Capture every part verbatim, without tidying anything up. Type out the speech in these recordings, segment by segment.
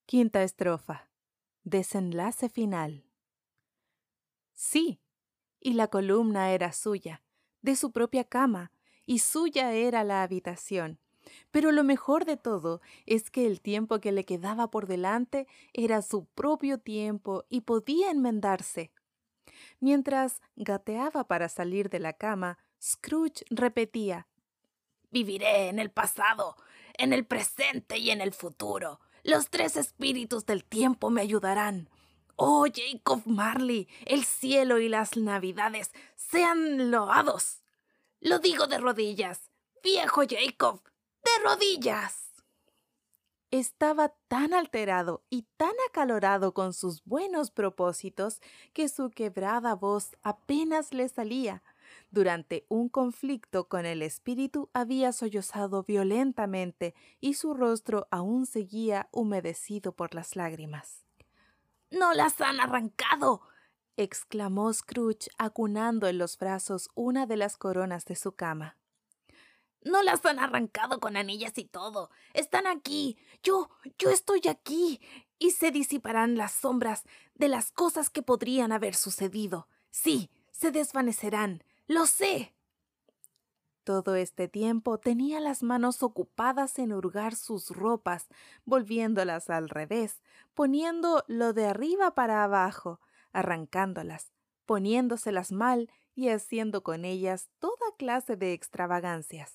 Quinta estrofa. Desenlace final. Sí, y la columna era suya, de su propia cama, y suya era la habitación. Pero lo mejor de todo es que el tiempo que le quedaba por delante era su propio tiempo y podía enmendarse. Mientras gateaba para salir de la cama, Scrooge repetía: Viviré en el pasado, en el presente y en el futuro. Los tres espíritus del tiempo me ayudarán. Oh, Jacob Marley, el cielo y las navidades sean loados. Lo digo de rodillas, viejo Jacob, de rodillas. Estaba tan alterado y tan acalorado con sus buenos propósitos que su quebrada voz apenas le salía. Durante un conflicto con el espíritu había sollozado violentamente y su rostro aún seguía humedecido por las lágrimas. ¡No las han arrancado!, exclamó Scrooge, acunando en los brazos una de las coronas de su cama. No las han arrancado con anillas y todo. Están aquí. Yo, yo estoy aquí. Y se disiparán las sombras de las cosas que podrían haber sucedido. Sí, se desvanecerán. Lo sé. Todo este tiempo tenía las manos ocupadas en hurgar sus ropas, volviéndolas al revés, poniendo lo de arriba para abajo, arrancándolas, poniéndoselas mal y haciendo con ellas toda clase de extravagancias.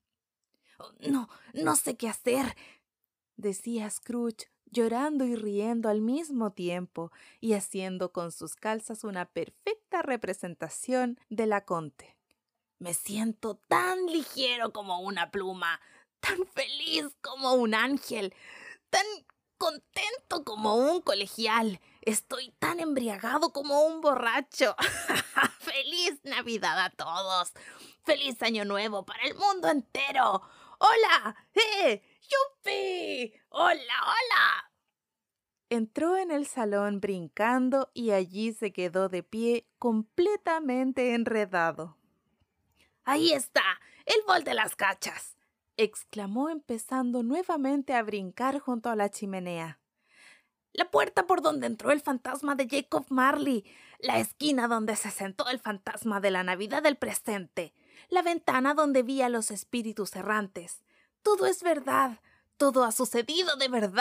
No, no sé qué hacer, decía Scrooge, llorando y riendo al mismo tiempo, y haciendo con sus calzas una perfecta representación de Laconte. Me siento tan ligero como una pluma, tan feliz como un ángel, tan contento como un colegial. Estoy tan embriagado como un borracho. ¡Feliz Navidad a todos! ¡Feliz Año Nuevo para el mundo entero! ¡Hola! ¡Eh! ¡Yupi! ¡Hola, hola! Entró en el salón brincando y allí se quedó de pie completamente enredado. ¡Ahí está! ¡El bol de las cachas!, exclamó empezando nuevamente a brincar junto a la chimenea. La puerta por donde entró el fantasma de Jacob Marley, la esquina donde se sentó el fantasma de la Navidad del presente, la ventana donde vi a los espíritus errantes. Todo es verdad, todo ha sucedido de verdad.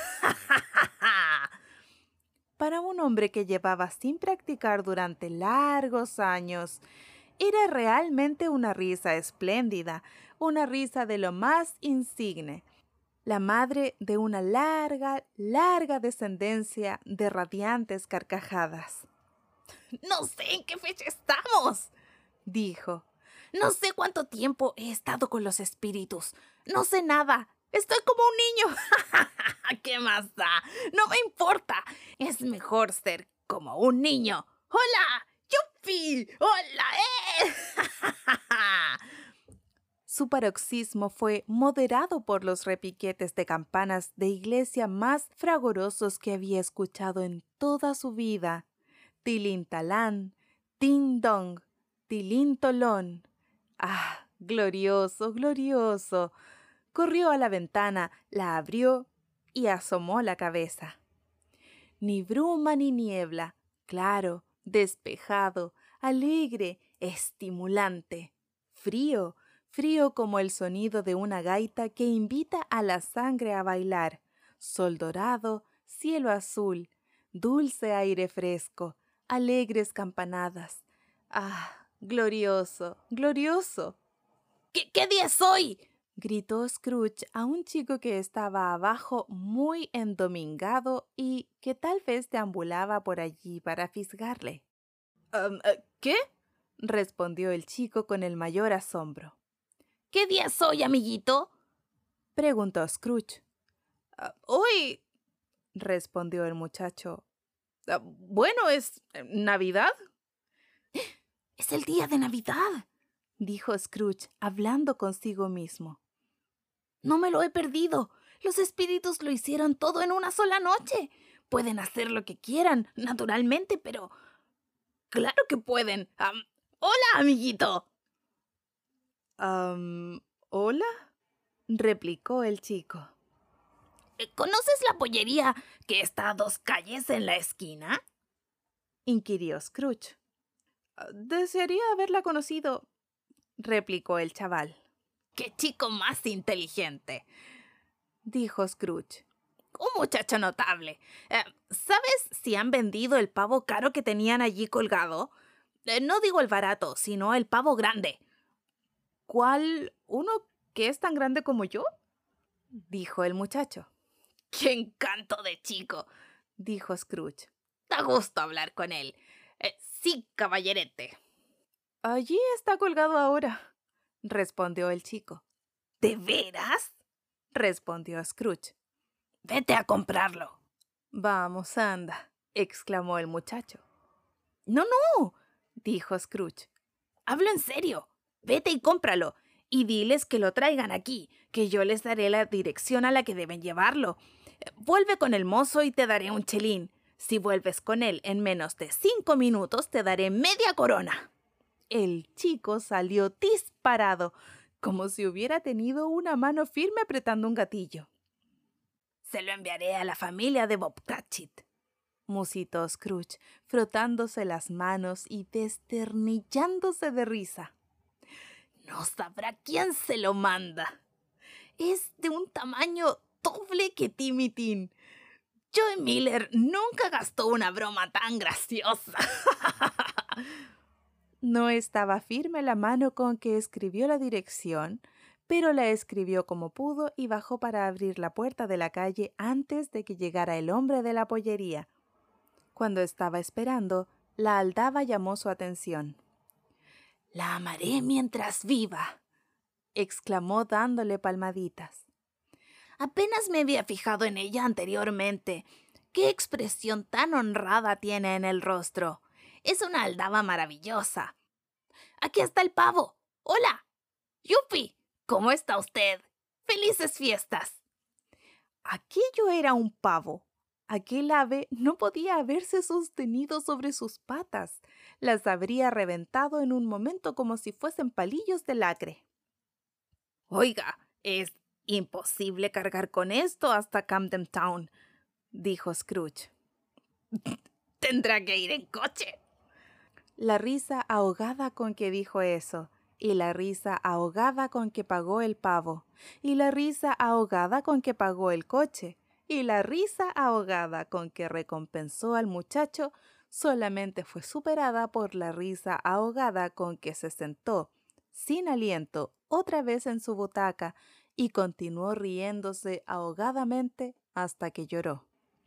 Para un hombre que llevaba sin practicar durante largos años, era realmente una risa espléndida, una risa de lo más insigne, la madre de una larga, larga descendencia de radiantes carcajadas. No sé en qué fecha estamos, dijo. No sé cuánto tiempo he estado con los espíritus. No sé nada. Estoy como un niño. ¿Qué más da? No me importa. Es mejor ser como un niño. ¡Hola! ¡Yupi! ¡Hola! ¡Eh! Su paroxismo fue moderado por los repiquetes de campanas de iglesia más fragorosos que había escuchado en toda su vida. Tilintalán, tin-dong, tilintolón. ¡Ah, glorioso, glorioso! Corrió a la ventana, la abrió y asomó la cabeza. Ni bruma ni niebla, claro, despejado, alegre, estimulante, frío, frío como el sonido de una gaita que invita a la sangre a bailar, sol dorado, cielo azul, dulce aire fresco, alegres campanadas. ¡Ah, glorioso, glorioso! ¿Qué, qué día es hoy?, gritó Scrooge a un chico que estaba abajo muy endomingado y que tal vez deambulaba por allí para fisgarle. Um, uh, ¿Qué? respondió el chico con el mayor asombro. ¿Qué día es hoy, amiguito?, preguntó Scrooge. Uh, hoy, respondió el muchacho. Uh, bueno, es Navidad. Es el día de Navidad, dijo Scrooge, hablando consigo mismo. No me lo he perdido. Los espíritus lo hicieron todo en una sola noche. Pueden hacer lo que quieran, naturalmente, pero... ¡Claro que pueden! Um, ¡Hola, amiguito! Um, ¿Hola? replicó el chico. ¿Conoces la pollería que está a dos calles en la esquina? Inquirió Scrooge. Desearía haberla conocido, replicó el chaval. ¡Qué chico más inteligente!, dijo Scrooge. Un muchacho notable. Eh, ¿Sabes si han vendido el pavo caro que tenían allí colgado? Eh, no digo el barato, sino el pavo grande. ¿Cuál? ¿Uno que es tan grande como yo?, dijo el muchacho. ¡Qué encanto de chico!, dijo Scrooge. Da gusto hablar con él. Eh, sí, caballerete. Allí está colgado ahora, respondió el chico. ¿De veras?, respondió Scrooge. Vete a comprarlo. Vamos, anda, exclamó el muchacho. No, no, dijo Scrooge. Hablo en serio. Vete y cómpralo. Y diles que lo traigan aquí, que yo les daré la dirección a la que deben llevarlo. Vuelve con el mozo y te daré un chelín. Si vuelves con él en menos de cinco minutos, te daré media corona. El chico salió disparado, como si hubiera tenido una mano firme apretando un gatillo. Se lo enviaré a la familia de Bob Cratchit, musitó Scrooge, frotándose las manos y desternillándose de risa. No sabrá quién se lo manda. Es de un tamaño doble que Timmy Tin. Joe Miller nunca gastó una broma tan graciosa. No estaba firme la mano con que escribió la dirección, pero la escribió como pudo y bajó para abrir la puerta de la calle antes de que llegara el hombre de la pollería. Cuando estaba esperando, la aldaba llamó su atención. «La amaré mientras viva», exclamó dándole palmaditas. «Apenas me había fijado en ella anteriormente. ¡Qué expresión tan honrada tiene en el rostro! Es una aldaba maravillosa. Aquí está el pavo. ¡Hola! ¡Yupi! ¿Cómo está usted? ¡Felices fiestas!». Aquello era un pavo. Aquel ave no podía haberse sostenido sobre sus patas. Las habría reventado en un momento como si fuesen palillos de lacre. «Oiga, es imposible cargar con esto hasta Camden Town», dijo Scrooge. «Tendrá que ir en coche». La risa ahogada con que dijo eso, y la risa ahogada con que pagó el pavo, y la risa ahogada con que pagó el coche, y la risa ahogada con que recompensó al muchacho solamente fue superada por la risa ahogada con que se sentó, sin aliento, otra vez en su butaca y continuó riéndose ahogadamente hasta que lloró.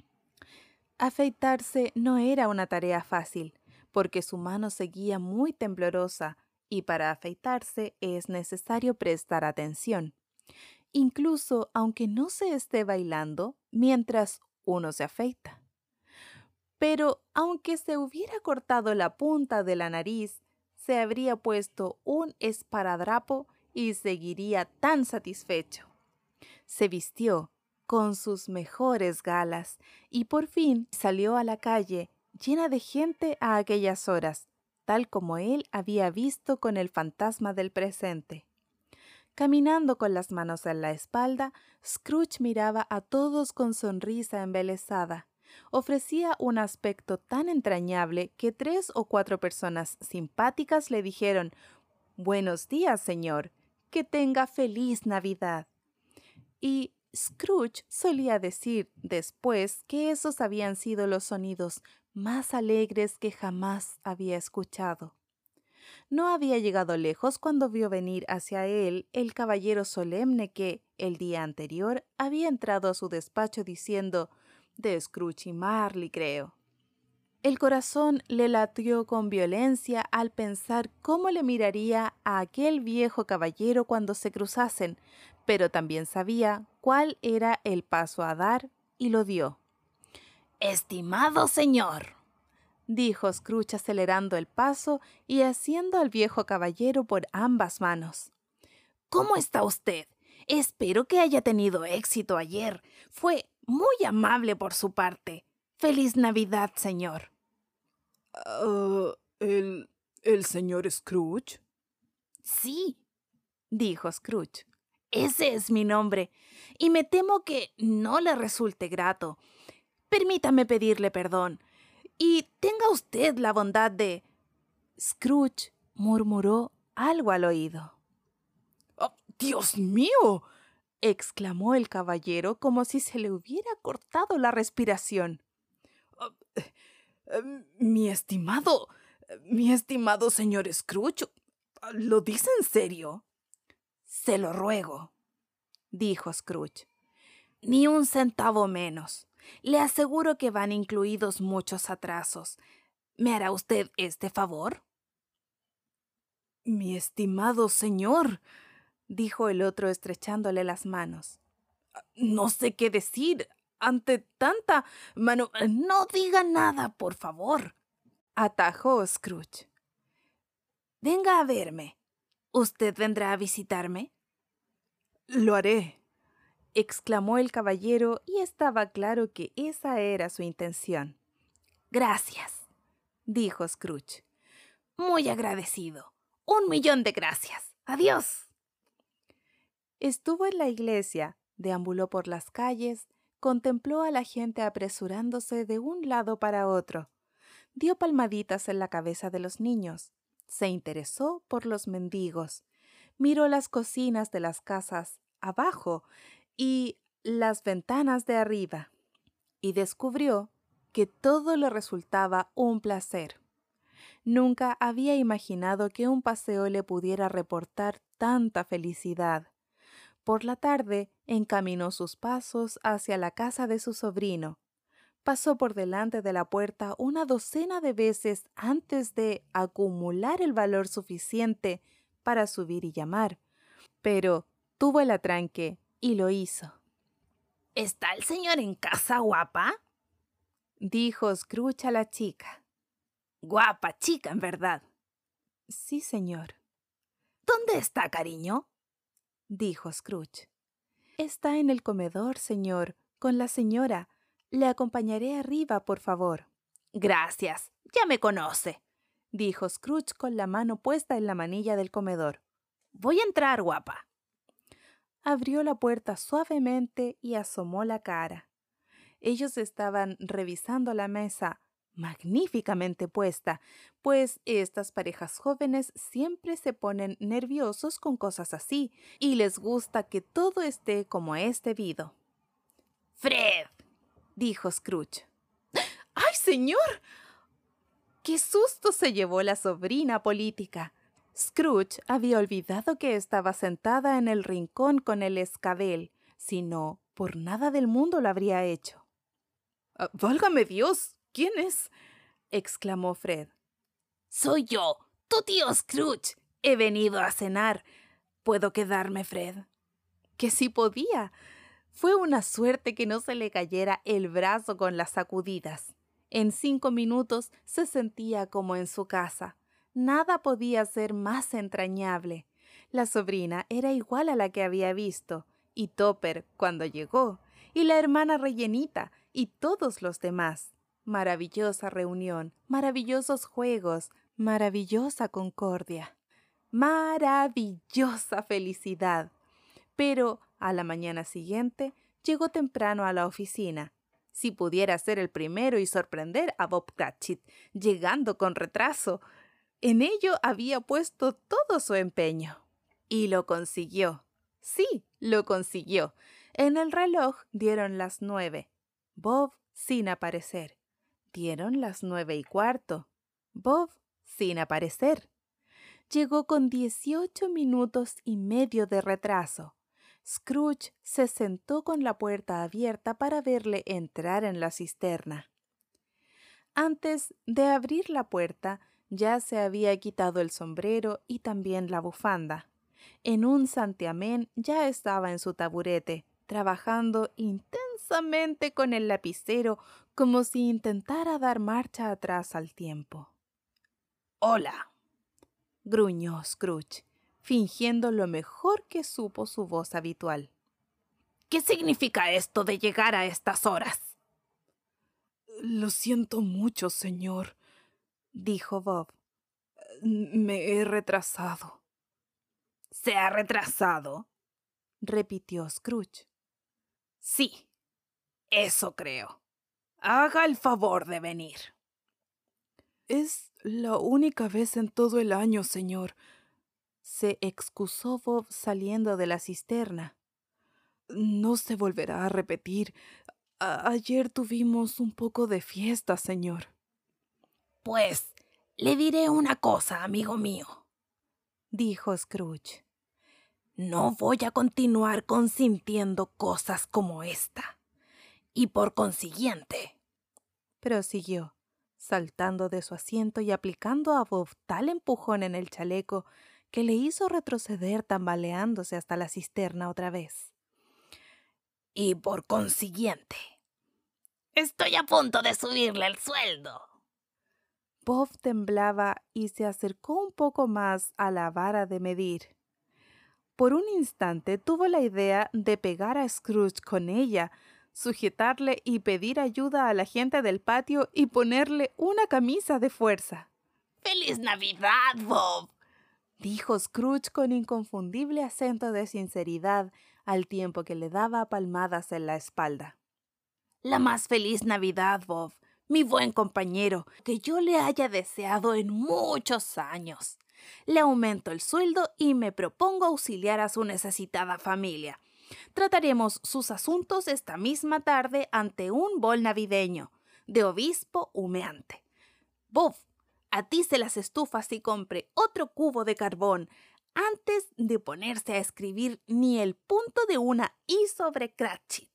Afeitarse no era una tarea fácil, porque su mano seguía muy temblorosa y para afeitarse es necesario prestar atención, incluso aunque no se esté bailando mientras uno se afeita. Pero aunque se hubiera cortado la punta de la nariz, se habría puesto un esparadrapo y seguiría tan satisfecho. Se vistió con sus mejores galas y por fin salió a la calle llena de gente a aquellas horas, tal como él había visto con el fantasma del presente. Caminando con las manos en la espalda, Scrooge miraba a todos con sonrisa embelesada. Ofrecía un aspecto tan entrañable que tres o cuatro personas simpáticas le dijeron: «Buenos días, señor, que tenga feliz Navidad». Y Scrooge solía decir después que esos habían sido los sonidos más alegres que jamás había escuchado. No había llegado lejos cuando vio venir hacia él el caballero solemne que, el día anterior, había entrado a su despacho diciendo: «De Scrooge y Marley, creo». El corazón le latió con violencia al pensar cómo le miraría a aquel viejo caballero cuando se cruzasen, pero también sabía cuál era el paso a dar y lo dio. «Estimado señor», dijo Scrooge acelerando el paso y haciendo al viejo caballero por ambas manos. «¿Cómo está usted? Espero que haya tenido éxito ayer. Fue muy amable por su parte. ¡Feliz Navidad, señor!». Uh, ¿el, ¿El señor Scrooge? «Sí», dijo Scrooge. Ese es mi nombre, y me temo que no le resulte grato. Permítame pedirle perdón, y tenga usted la bondad de... Scrooge murmuró algo al oído. ¡Oh, Dios mío! Exclamó el caballero como si se le hubiera cortado la respiración. Uh, uh, mi estimado, mi estimado señor Scrooge, ¿lo dice en serio? Se lo ruego, dijo Scrooge. Ni un centavo menos. Le aseguro que van incluidos muchos atrasos. ¿Me hará usted este favor? Mi estimado señor, dijo el otro estrechándole las manos. No sé qué decir ante tanta mano... No diga nada, por favor, atajó Scrooge. Venga a verme. ¿Usted vendrá a visitarme? Lo haré, exclamó el caballero, y estaba claro que esa era su intención. Gracias, dijo Scrooge. Muy agradecido. Un millón de gracias. Adiós. Estuvo en la iglesia, deambuló por las calles, contempló a la gente apresurándose de un lado para otro, dio palmaditas en la cabeza de los niños, se interesó por los mendigos, miró las cocinas de las casas abajo y las ventanas de arriba, y descubrió que todo le resultaba un placer. Nunca había imaginado que un paseo le pudiera reportar tanta felicidad. Por la tarde encaminó sus pasos hacia la casa de su sobrino. Pasó por delante de la puerta una docena de veces antes de acumular el valor suficiente para subir y llamar, pero tuvo el atranque y lo hizo. ¿Está el señor en casa, guapa?, dijo Scrooge a la chica. Guapa chica, en verdad. Sí, señor. ¿Dónde está, cariño?, dijo Scrooge. Está en el comedor, señor, con la señora. Le acompañaré arriba, por favor. Gracias, ya me conoce, dijo Scrooge con la mano puesta en la manilla del comedor. Voy a entrar, guapa. Abrió la puerta suavemente y asomó la cara. Ellos estaban revisando la mesa, magníficamente puesta, pues estas parejas jóvenes siempre se ponen nerviosos con cosas así y les gusta que todo esté como es debido. ¡Fred!, dijo Scrooge. ¡Ay, señor! ¡Qué susto se llevó la sobrina política! Scrooge había olvidado que estaba sentada en el rincón con el escabel, si no, por nada del mundo lo habría hecho. Uh, ¡Válgame Dios! ¿Quién es?, exclamó Fred. Soy yo, tu tío Scrooge. He venido a cenar. ¿Puedo quedarme, Fred? Que sí podía. Fue una suerte que no se le cayera el brazo con las sacudidas. En cinco minutos se sentía como en su casa. Nada podía ser más entrañable. La sobrina era igual a la que había visto, y Topper cuando llegó, y la hermana rellenita, y todos los demás. Maravillosa reunión, maravillosos juegos, maravillosa concordia, maravillosa felicidad. Pero a la mañana siguiente llegó temprano a la oficina. Si pudiera ser el primero y sorprender a Bob Cratchit, llegando con retraso, en ello había puesto todo su empeño. Y lo consiguió. Sí, lo consiguió. En el reloj dieron las nueve. Bob sin aparecer. Dieron las nueve y cuarto. Bob sin aparecer. Llegó con dieciocho minutos y medio de retraso. Scrooge se sentó con la puerta abierta para verle entrar en la cisterna. Antes de abrir la puerta, ya se había quitado el sombrero y también la bufanda. En un santiamén ya estaba en su taburete, trabajando intensamente con el lapicero como si intentara dar marcha atrás al tiempo. «Hola», gruñó Scrooge, fingiendo lo mejor que supo su voz habitual. «¿Qué significa esto de llegar a estas horas?» «Lo siento mucho, señor», dijo Bob. «Me he retrasado». «¿Se ha retrasado?», repitió Scrooge. Sí, eso creo. Haga el favor de venir. Es la única vez en todo el año, señor. Se excusó Bob saliendo de la cisterna. No se volverá a repetir. A- ayer tuvimos un poco de fiesta, señor. Pues le diré una cosa, amigo mío, dijo Scrooge. No voy a continuar consintiendo cosas como esta. Y por consiguiente, prosiguió, saltando de su asiento y aplicando a Bob tal empujón en el chaleco que le hizo retroceder tambaleándose hasta la cisterna otra vez. Y por consiguiente, estoy a punto de subirle el sueldo. Bob temblaba y se acercó un poco más a la vara de medir. Por un instante tuvo la idea de pegar a Scrooge con ella, sujetarle y pedir ayuda a la gente del patio y ponerle una camisa de fuerza. ¡Feliz Navidad, Bob!, dijo Scrooge con inconfundible acento de sinceridad, al tiempo que le daba palmadas en la espalda. La más feliz Navidad, Bob, mi buen compañero, que yo le haya deseado en muchos años. Le aumento el sueldo y me propongo auxiliar a su necesitada familia. Trataremos sus asuntos esta misma tarde ante un bol navideño, de obispo humeante. Bob, atice las estufas y compre otro cubo de carbón antes de ponerse a escribir ni el punto de una I sobre Cratchit.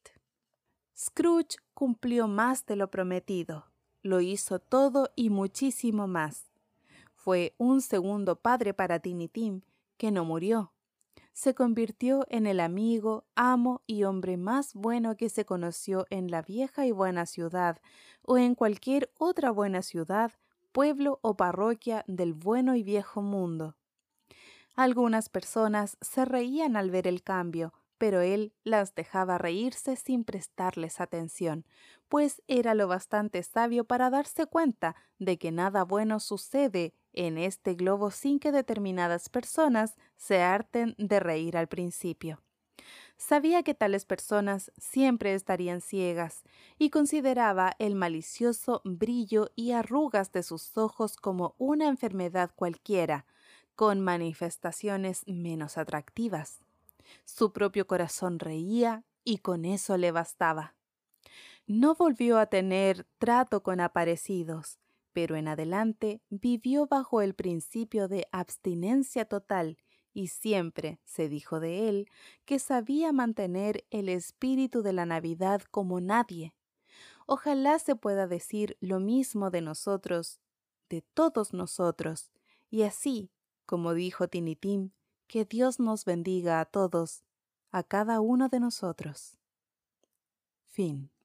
Scrooge cumplió más de lo prometido. Lo hizo todo y muchísimo más. Fue un segundo padre para Tiny Tim, que no murió. Se convirtió en el amigo, amo y hombre más bueno que se conoció en la vieja y buena ciudad, o en cualquier otra buena ciudad, pueblo o parroquia del bueno y viejo mundo. Algunas personas se reían al ver el cambio, pero él las dejaba reírse sin prestarles atención, pues era lo bastante sabio para darse cuenta de que nada bueno sucede en este globo sin que determinadas personas se harten de reír al principio. Sabía que tales personas siempre estarían ciegas y consideraba el malicioso brillo y arrugas de sus ojos como una enfermedad cualquiera, con manifestaciones menos atractivas. Su propio corazón reía y con eso le bastaba. No volvió a tener trato con aparecidos, pero en adelante vivió bajo el principio de abstinencia total y siempre se dijo de él que sabía mantener el espíritu de la Navidad como nadie. Ojalá se pueda decir lo mismo de nosotros, de todos nosotros, y así, como dijo Tiny Tim, que Dios nos bendiga a todos, a cada uno de nosotros. Fin.